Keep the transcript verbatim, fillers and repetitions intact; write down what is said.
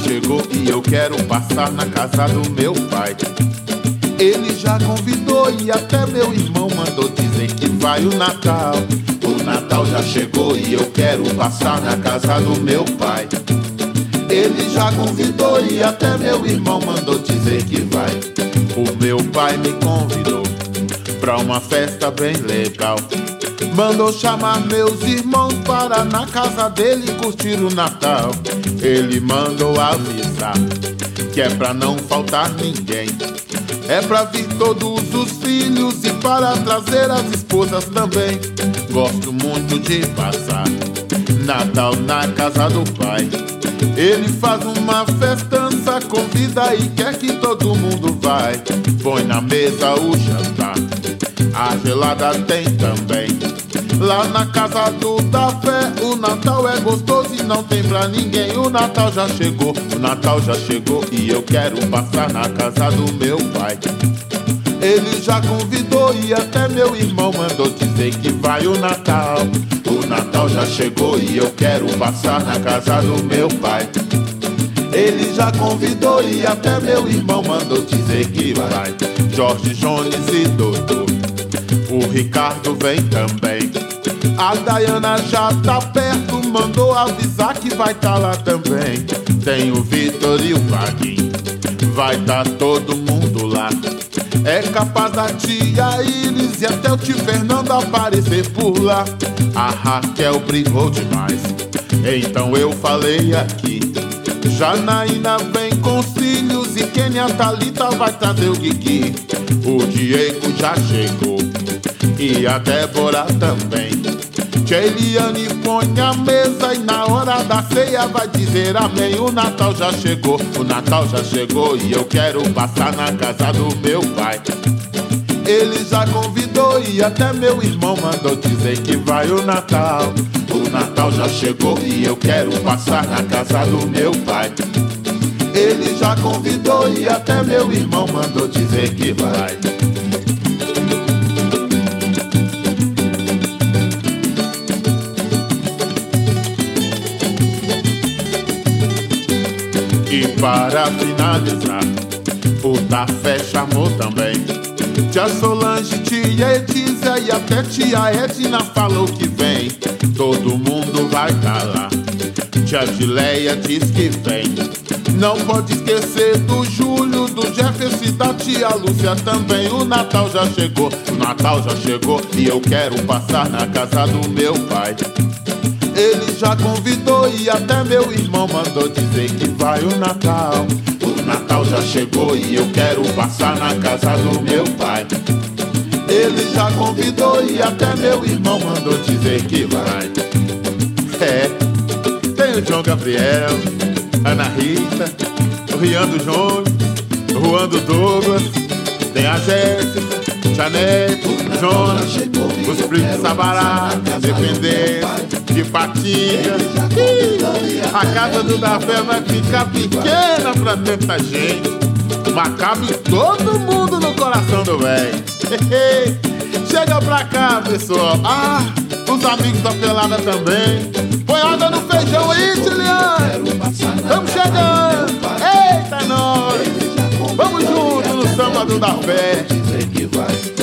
chegou e eu quero passar na casa do meu pai. Ele já convidou e até meu irmão mandou dizer que vai o Natal. O Natal já chegou e eu quero passar na casa do meu pai. Ele já convidou e até meu irmão mandou dizer que vai. O meu pai me convidou pra uma festa bem legal. Mandou chamar meus irmãos para na casa dele curtir o Natal. Ele mandou avisar que é pra não faltar ninguém. É pra vir todos os filhos e para trazer as esposas também. Gosto muito de passar Natal na casa do pai. Ele faz uma festança, convida e quer que todo mundo vai. Põe na mesa o jantar, a gelada tem também. Lá na casa do Da Fé, o Natal é gostoso e não tem pra ninguém. O Natal já chegou, o Natal já chegou e eu quero passar na casa do meu pai. Ele já convidou e até meu irmão mandou dizer que vai o Natal. O Natal já chegou e eu quero passar na casa do meu pai. Ele já convidou e até meu irmão mandou dizer que vai. Jorge, Jones e Dodô, o Ricardo vem também. A Dayana já tá perto, mandou avisar que vai tá lá também. Tem o Vitor e o Vaguinho, vai tá todo mundo lá. É capaz da tia Iris e até o tio Fernando aparecer por lá. A Raquel brigou demais, então eu falei aqui. Janaína vem com os filhos e Kenia Thalita vai trazer o Guigui. O Diego já chegou e a Débora também. Tia Eliane põe a mesa e na hora da ceia vai dizer amém. O Natal já chegou, o Natal já chegou e eu quero passar na casa do meu pai. Ele já convidou e até meu irmão mandou dizer que vai o Natal. O Natal já chegou e eu quero passar na casa do meu pai. Ele já convidou e até meu irmão mandou dizer que vai. E para finalizar, o Da Fé chamou também tia Solange, tia Edízia e até tia Edna falou que vem. Todo mundo vai tá lá, tia Gileia diz que vem. Não pode esquecer do Júlio, do Jefferson e da tia Lúcia também. O Natal já chegou, o Natal já chegou e eu quero passar na casa do meu pai. Ele já convidou e até meu irmão mandou dizer que vai o Natal. O Natal já chegou e eu quero passar na casa do meu pai. Ele já convidou e até meu irmão mandou dizer que vai. É, tem o João Gabriel, Ana Rita, o Rian do João, o Juan do Douglas, tem a Jéssica, Janete, Jonas, os primos de Sabará, Independência, de Patinga. A casa do Da Fé vai ficar pequena pra tanta gente, mas cabe todo mundo no coração do velho. Chega pra cá, pessoal. Ah, os amigos da pelada também. Põe água no feijão aí, Tiliane. Vamos chegando. Eita, nós. Vamos junto no samba do Da Fé.